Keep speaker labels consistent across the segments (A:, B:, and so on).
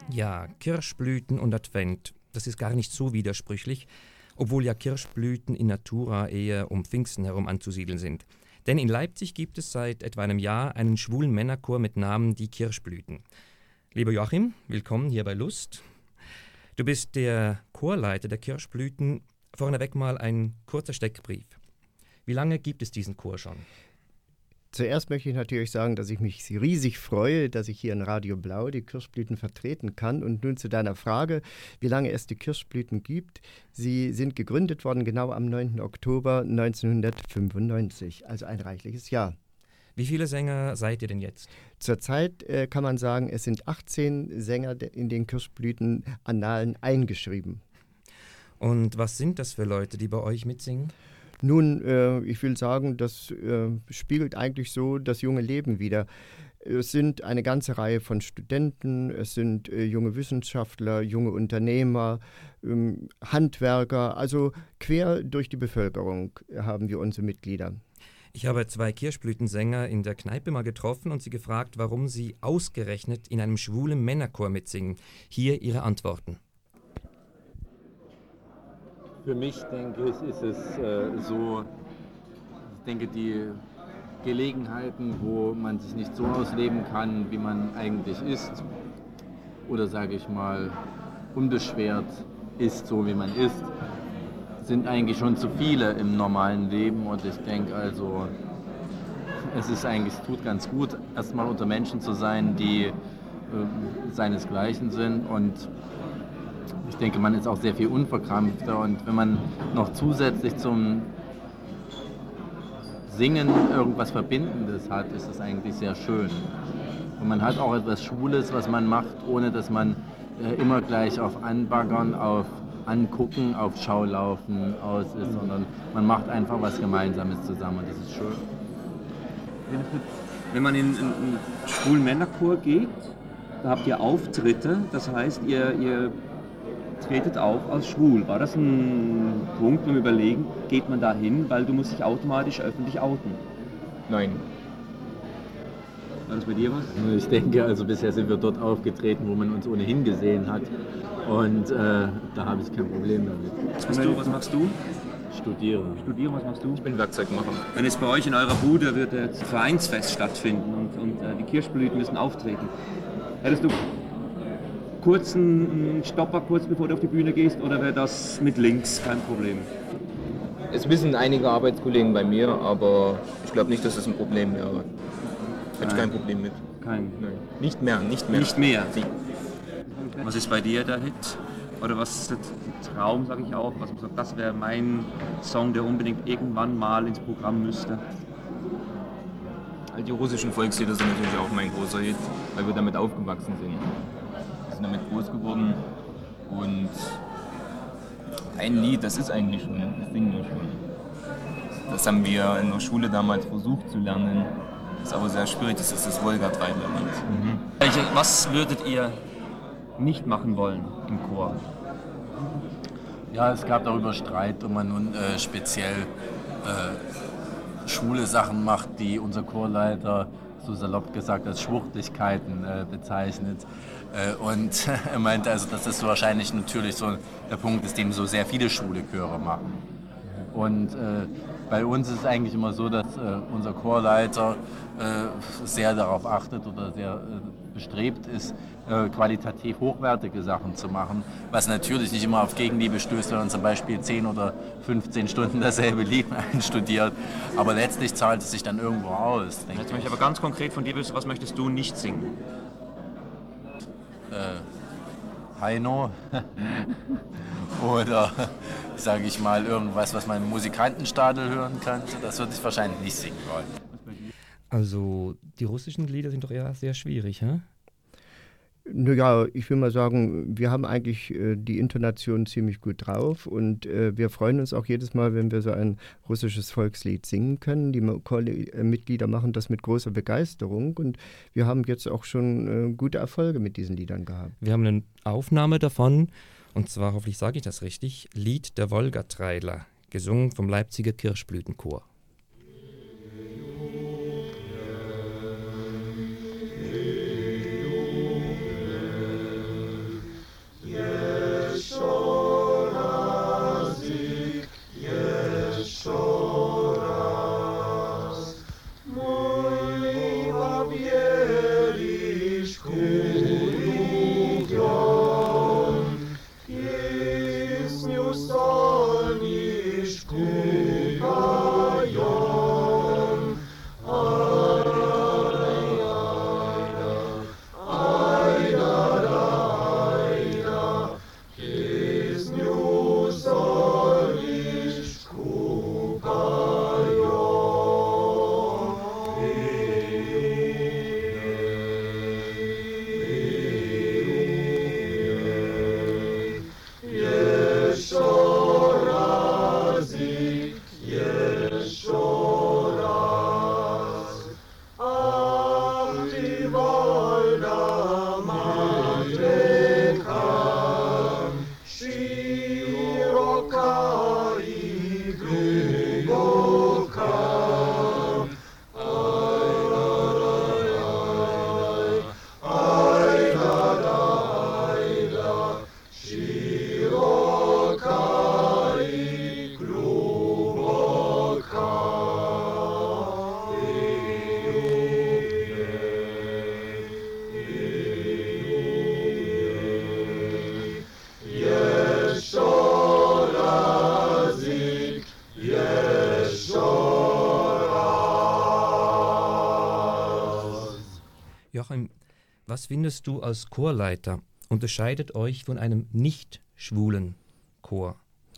A: Ja, Kirschblüten und Advent, das ist gar nicht so widersprüchlich, obwohl ja Kirschblüten in Natura eher um Pfingsten herum anzusiedeln sind. Denn in Leipzig gibt es seit etwa einem Jahr einen schwulen Männerchor mit Namen Die Kirschblüten. Lieber Joachim, willkommen hier bei Lust. Du bist der Chorleiter der Kirschblüten. Vorneweg mal ein kurzer Steckbrief. Wie lange gibt es diesen Chor schon?
B: Zuerst möchte ich natürlich sagen, dass ich mich riesig freue, dass ich hier in Radio Blau die Kirschblüten vertreten kann. Und nun zu deiner Frage, wie lange es die Kirschblüten gibt. Sie sind gegründet worden genau am 9. Oktober 1995, also ein reichliches Jahr.
A: Wie viele Sänger seid ihr denn jetzt?
B: Zurzeit kann man sagen, es sind 18 Sänger in den Kirschblüten-Annalen eingeschrieben.
A: Und was sind das für Leute, die bei euch mitsingen?
B: Nun, ich will sagen, das spiegelt eigentlich so das junge Leben wider. Es sind eine ganze Reihe von Studenten, es sind junge Wissenschaftler, junge Unternehmer, Handwerker, also quer durch die Bevölkerung haben wir unsere Mitglieder.
A: Ich habe 2 Kirschblütensänger in der Kneipe mal getroffen und sie gefragt, warum sie ausgerechnet in einem schwulen Männerchor mitsingen. Hier ihre Antworten.
C: Für mich, denke ich, ist es so, ich denke, die Gelegenheiten, wo man sich nicht so ausleben kann, wie man eigentlich ist, oder sage ich mal, unbeschwert ist, so wie man ist, sind eigentlich schon zu viele im normalen Leben. Und ich denke also, es tut ganz gut, erstmal unter Menschen zu sein, die seinesgleichen sind. Und ich denke, man ist auch sehr viel unverkrampfter, und wenn man noch zusätzlich zum Singen irgendwas Verbindendes hat, ist das eigentlich sehr schön. Und man hat auch etwas Schwules, was man macht, ohne dass man immer gleich auf Anbaggern, auf Angucken, auf Schaulaufen aus ist, sondern man macht einfach was Gemeinsames zusammen, und das ist schön.
D: Wenn man in einen schwulen Männerchor geht, da habt ihr Auftritte, das heißt, ihr tretet auf als schwul. War das ein Punkt beim Überlegen, geht man da hin, weil du musst dich automatisch öffentlich outen?
C: Nein.
D: War das bei dir was?
C: Ich denke, also bisher sind wir dort aufgetreten, wo man uns ohnehin gesehen hat, und da habe ich kein Problem damit.
D: Was machst du?
C: Studiere, was machst du?
E: Ich bin Werkzeugmacher.
D: Wenn jetzt bei euch in eurer Bude wird jetzt Vereinsfest stattfinden und die Kirschblüten müssen auftreten, hättest du kurz einen Stopper, kurz bevor du auf die Bühne gehst, oder wäre das mit links kein Problem?
E: Es wissen einige Arbeitskollegen bei mir, aber ich glaube nicht, dass das ein Problem wäre. Hätte ich kein Problem mit.
D: Nein.
E: Nicht mehr.
D: Nicht mehr?
E: Sie.
D: Was ist bei dir der Hit? Oder was ist der Traum, sage ich auch, was man sagt, das wäre mein Song, der unbedingt irgendwann mal ins Programm müsste?
E: Die russischen Volkslieder sind natürlich auch mein großer Hit, weil wir damit aufgewachsen sind. Wir sind damit groß geworden, und ein Lied, das ist eigentlich schon, das singen wir schon. Das haben wir in der Schule damals versucht zu lernen, ist aber sehr schwierig, das ist das Wolga-Treibler-Lied.
D: Was würdet ihr nicht machen wollen im Chor?
F: Ja, es gab darüber Streit, ob man nun speziell schwule Sachen macht, die unser Chorleiter so salopp gesagt als Schwuchtigkeiten bezeichnet. Und er meinte also, dass das so wahrscheinlich natürlich so der Punkt ist, den so sehr viele schwule Chöre machen. Und bei uns ist es eigentlich immer so, dass unser Chorleiter sehr darauf achtet oder sehr bestrebt ist, qualitativ hochwertige Sachen zu machen, was natürlich nicht immer auf Gegenliebe stößt, wenn man zum Beispiel 10 oder 15 Stunden dasselbe Lied einstudiert, aber letztlich zahlt es sich dann irgendwo aus.
D: Jetzt möchte ich aber ganz konkret von dir wissen, was möchtest du nicht singen?
F: Heino oder, sage ich mal, irgendwas, was man im Musikantenstadel hören könnte, das würde ich wahrscheinlich nicht singen wollen.
A: Also die russischen Lieder sind doch eher sehr schwierig, hä?
B: Naja, ich will mal sagen, wir haben eigentlich die Intonation ziemlich gut drauf, und wir freuen uns auch jedes Mal, wenn wir so ein russisches Volkslied singen können. Die Mitglieder machen das mit großer Begeisterung, und wir haben jetzt auch schon gute Erfolge mit diesen Liedern gehabt.
A: Wir haben eine Aufnahme davon, und zwar, hoffentlich sage ich das richtig, Lied der Wolga-Treidler, gesungen vom Leipziger Kirschblütenchor. Was findest du als Chorleiter unterscheidet euch von einem nicht schwulen Chor?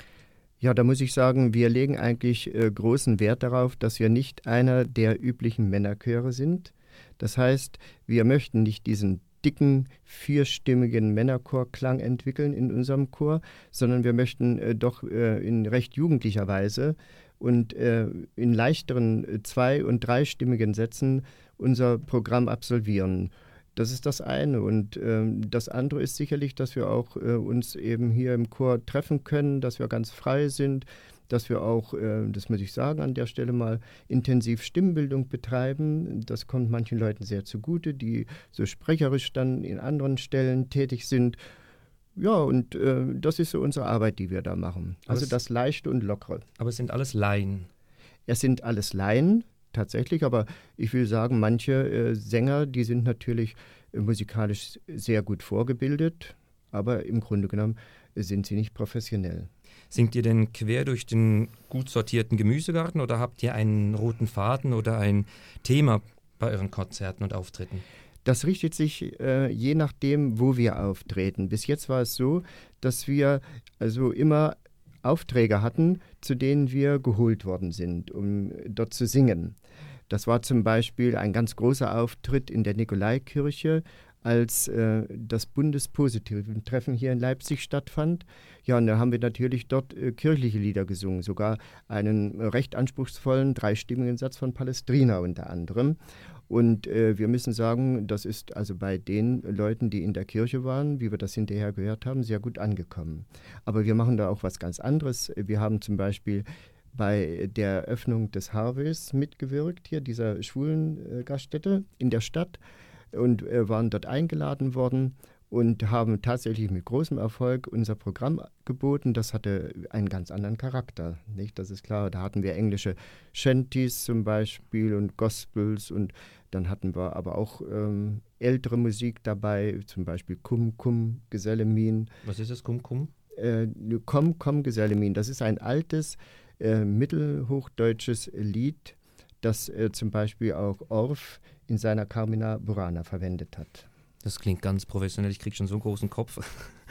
B: Ja, da muss ich sagen, wir legen eigentlich großen Wert darauf, dass wir nicht einer der üblichen Männerchöre sind. Das heißt, wir möchten nicht diesen dicken, vierstimmigen Männerchorklang entwickeln in unserem Chor, sondern wir möchten doch in recht jugendlicher Weise und in leichteren zwei- und dreistimmigen Sätzen unser Programm absolvieren. Das ist das eine. Und das andere ist sicherlich, dass wir auch uns eben hier im Chor treffen können, dass wir ganz frei sind, dass wir auch, das muss ich sagen an der Stelle mal, intensiv Stimmbildung betreiben. Das kommt manchen Leuten sehr zugute, die so sprecherisch dann in anderen Stellen tätig sind. Ja, und das ist so unsere Arbeit, die wir da machen. Also das Leichte und Lockere.
A: Aber es sind alles Laien.
B: Es sind alles Laien, tatsächlich, aber ich will sagen, manche Sänger, die sind natürlich musikalisch sehr gut vorgebildet, aber im Grunde genommen sind sie nicht professionell.
A: Singt ihr denn quer durch den gut sortierten Gemüsegarten oder habt ihr einen roten Faden oder ein Thema bei euren Konzerten und Auftritten?
B: Das richtet sich je nachdem, wo wir auftreten. Bis jetzt war es so, dass wir also immer Aufträge hatten, zu denen wir geholt worden sind, um dort zu singen. Das war zum Beispiel ein ganz großer Auftritt in der Nikolaikirche, als das Bundespositiven-Treffen hier in Leipzig stattfand. Ja, und da haben wir natürlich dort kirchliche Lieder gesungen, sogar einen recht anspruchsvollen dreistimmigen Satz von Palestrina unter anderem. Und wir müssen sagen, das ist also bei den Leuten, die in der Kirche waren, wie wir das hinterher gehört haben, sehr gut angekommen. Aber wir machen da auch was ganz anderes. Wir haben zum Beispiel bei der Eröffnung des Harveys mitgewirkt, hier dieser schwulen Gaststätte in der Stadt, und waren dort eingeladen worden und haben tatsächlich mit großem Erfolg unser Programm geboten. Das hatte einen ganz anderen Charakter, nicht? Das ist klar. Da hatten wir englische Shanties zum Beispiel und Gospels, und dann hatten wir aber auch ältere Musik dabei, zum Beispiel Kum Kum Geselle Min.
A: Was ist das, Kum Kum?
B: Komm, komm Geselle Min. Das ist ein altes mittelhochdeutsches Lied, das zum Beispiel auch Orff in seiner Carmina Burana verwendet hat.
A: Das klingt ganz professionell, ich kriege schon so einen großen Kopf.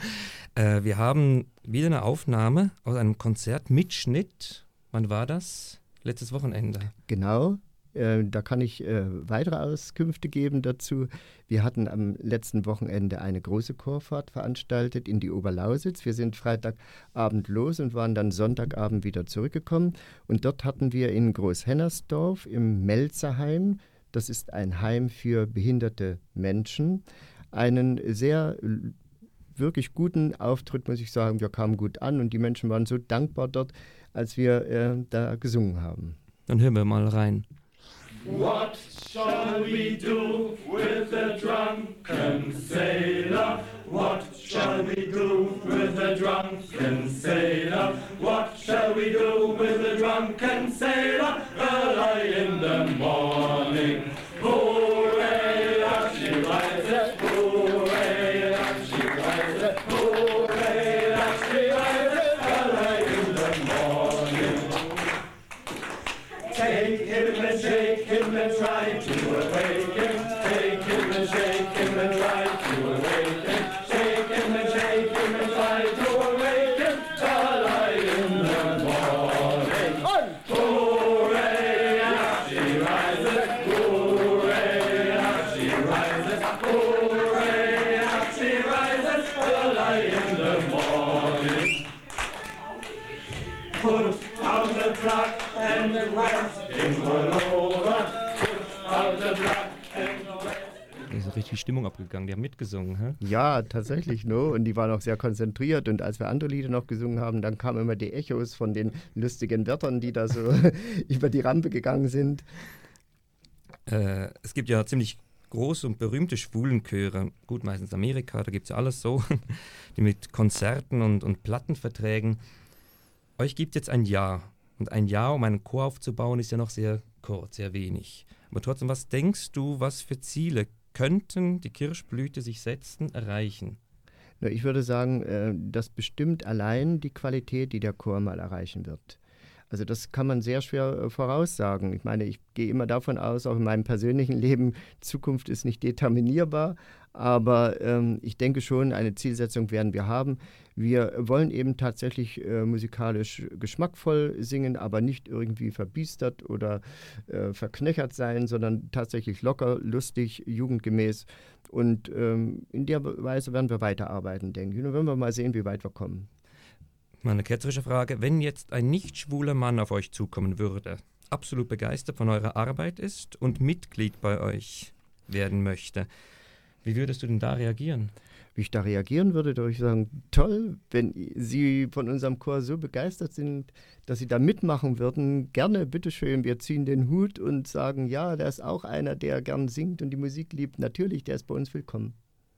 A: Wir haben wieder eine Aufnahme aus einem Konzertmitschnitt. Wann war das? Letztes Wochenende.
B: Genau, da kann ich weitere Auskünfte geben dazu. Wir hatten am letzten Wochenende eine große Chorfahrt veranstaltet in die Oberlausitz. Wir sind Freitagabend los und waren dann Sonntagabend wieder zurückgekommen. Und dort hatten wir in Großhennersdorf im Melzerheim, das ist ein Heim für behinderte Menschen, einen sehr wirklich guten Auftritt, muss ich sagen. Wir kamen gut an und die Menschen waren so dankbar dort, als wir da gesungen haben.
A: Dann hören wir mal rein.
G: What shall we do with the drunken sailor? What shall we do with the drunken sailor? What shall we do with the drunken sailor? Early in the morning, hooray, up she rises, hooray, up she rises, hooray, up she rises, early in the morning. Take him and shake him and try to awake him. Take him and shake him and try to awake him. Shake him and shake him and try to awake him. Early in the morning. Hooray, up she rises. Hooray, up she rises. Hooray, up she rises. Early in the morning. Put out the black and the white in one over. Put out the black and the white.
A: Da ist richtig Stimmung abgegangen, die haben mitgesungen, hä?
B: Ja, tatsächlich, no? Und die waren auch sehr konzentriert. Und als wir andere Lieder noch gesungen haben, dann kamen immer die Echos von den lustigen Wörtern, die da so über die Rampe gegangen sind.
A: Es gibt ja ziemlich große und berühmte Schwulenchöre, gut, meistens Amerika, da gibt es ja alles so, die mit Konzerten und Plattenverträgen. Euch gibt es jetzt ein Jahr. Und ein Jahr, um einen Chor aufzubauen, ist ja noch sehr kurz, sehr wenig. Aber trotzdem, was denkst du, was für Ziele könnten die Kirschblüte sich setzen, erreichen?
B: Na, ich würde sagen, das bestimmt allein die Qualität, die der Chor mal erreichen wird. Also das kann man sehr schwer voraussagen. Ich meine, ich gehe immer davon aus, auch in meinem persönlichen Leben, Zukunft ist nicht determinierbar, Aber ich denke schon, eine Zielsetzung werden wir haben. Wir wollen eben tatsächlich musikalisch geschmackvoll singen, aber nicht irgendwie verbiestert oder verknöchert sein, sondern tatsächlich locker, lustig, jugendgemäß. Und in der Weise werden wir weiterarbeiten, denke ich. Und dann werden wir mal sehen, wie weit wir kommen.
A: Mal eine ketzerische Frage. Wenn jetzt ein nicht schwuler Mann auf euch zukommen würde, absolut begeistert von eurer Arbeit ist und Mitglied bei euch werden möchte, wie würdest du denn da reagieren?
B: Wie ich da reagieren würde, da würde ich sagen, toll, wenn Sie von unserem Chor so begeistert sind, dass Sie da mitmachen würden, gerne, bitteschön, wir ziehen den Hut und sagen, ja, der ist auch einer, der gern singt und die Musik liebt. Natürlich, der ist bei uns willkommen.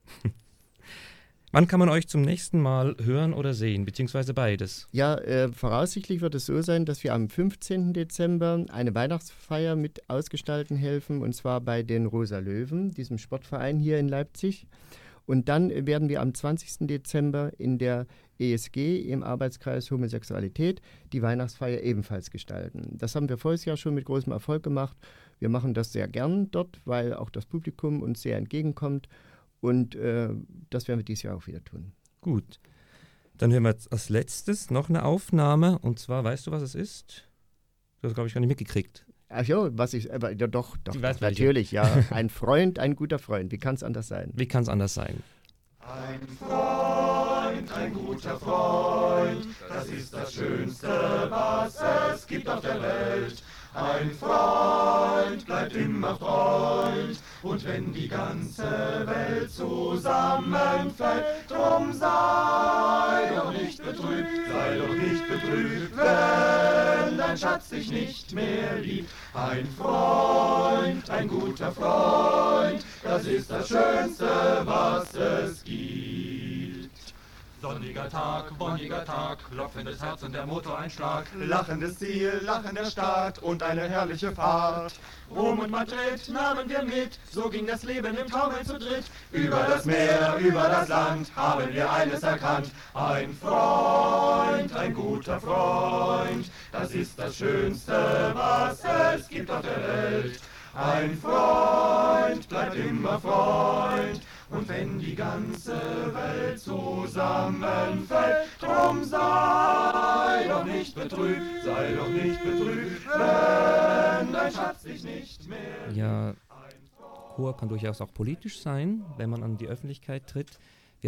A: Wann kann man euch zum nächsten Mal hören oder sehen, beziehungsweise beides?
B: Ja, voraussichtlich wird es so sein, dass wir am 15. Dezember eine Weihnachtsfeier mit ausgestalten helfen, und zwar bei den Rosa Löwen, diesem Sportverein hier in Leipzig. Und dann werden wir am 20. Dezember in der ESG im Arbeitskreis Homosexualität die Weihnachtsfeier ebenfalls gestalten. Das haben wir voriges Jahr schon mit großem Erfolg gemacht. Wir machen das sehr gern dort, weil auch das Publikum uns sehr entgegenkommt. Und das werden wir dieses Jahr auch wieder tun.
A: Gut. Dann hören wir jetzt als letztes noch eine Aufnahme. Und zwar, weißt du, was es ist? Du hast, glaube ich, gar nicht mitgekriegt.
B: Ach ja, ja, doch,
A: weißt,
B: natürlich, ja. Ein Freund, ein guter Freund. Wie kann es anders sein?
A: Wie kann es anders sein?
G: Ein Freund, ein guter Freund, das ist das Schönste, was es gibt auf der Welt. Ein Freund bleibt immer Freund, und wenn die ganze Welt zusammenfällt, drum sei doch nicht betrübt, wenn dein Schatz dich nicht mehr liebt. Ein Freund, ein guter Freund, das ist das Schönste, was es gibt. Sonniger Tag, klopfendes Herz und der Motoreinschlag, lachendes Ziel, lachender Start und eine herrliche Fahrt. Rom und Madrid nahmen wir mit, so ging das Leben im Taumel zu dritt. Über das Meer, über das Land haben wir eines erkannt. Ein Freund, ein guter Freund, das ist das Schönste, was es gibt auf der Welt. Ein Freund bleibt immer Freund, und wenn die ganze Welt zusammenfällt, drum sei doch nicht betrübt, wenn dein Schatz dich nicht mehr...
A: Ja, Chor kann durchaus auch politisch sein, wenn man an die Öffentlichkeit tritt.